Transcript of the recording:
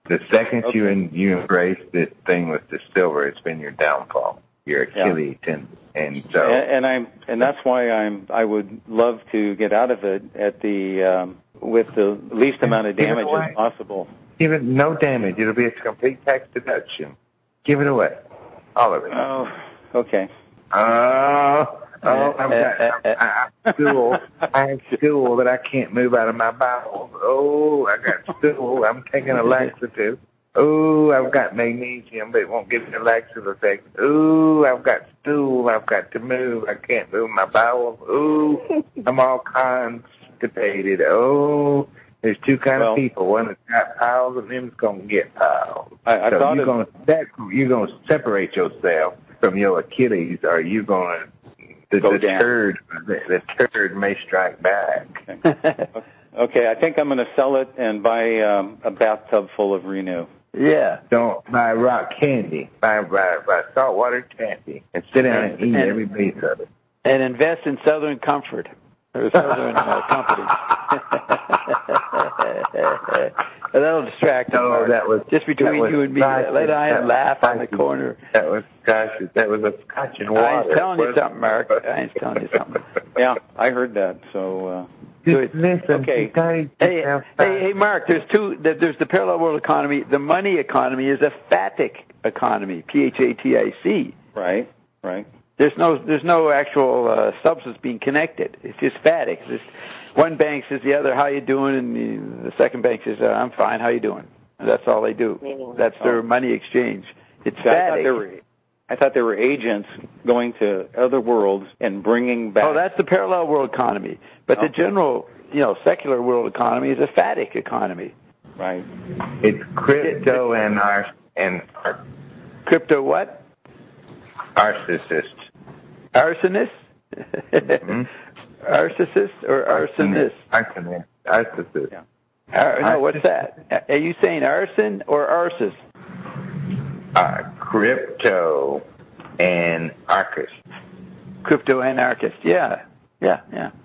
The second you embrace this thing with the silver, it's been your downfall, your Achilles tendon. And so, and that's why I would love to get out of it at the with the least amount of damage as possible. Give it no damage. It'll be a complete tax deduction. Give it away, all of it. Oh, okay. I have stool that I can't move out of my bowels. Oh, I got stool. I'm taking a laxative. Oh, I've got magnesium, but it won't give me a laxative effect. Oh, I've got stool. I've got to move. I can't move my bowels. Oh, I'm all constipated. Oh, there's two kind of people. One that's got piles, and them's going to get piles. You're going to separate yourself from your Achilles, or you're going to the turd may strike back. Okay, I think I'm going to sell it and buy a bathtub full of Renew. Yeah. Don't buy rock candy. Buy saltwater candy and sit down and eat every piece of it. And invest in Southern Comfort. Or Southern Company. That'll distract him. No, that was just between you and me. Lay down and laugh on the corner. That was a scotch and water. I ain't telling you something, Mark. I ain't telling you something. Yeah, I heard that. So good. Listen, okay. Hey, Mark. There's There's the parallel world economy. The money economy is a phatic economy. PHATIC. Right. There's no actual substance being connected. It's just phatic. One bank says the other, "How you doing?" and the second bank says, "I'm fine. How you doing?" And that's all they do. That's their money exchange. It's phatic. I thought there were agents going to other worlds and bringing back. Oh, that's the parallel world economy. But the general, secular world economy is a phatic economy. Right. It's crypto and crypto what? Narcissist. Arsonist? Mm-hmm. Arcissist or arsonist? Arcissist. Yeah. No, what's that? Are you saying arson or arsis? Crypto anarchist. Crypto anarchist. Yeah.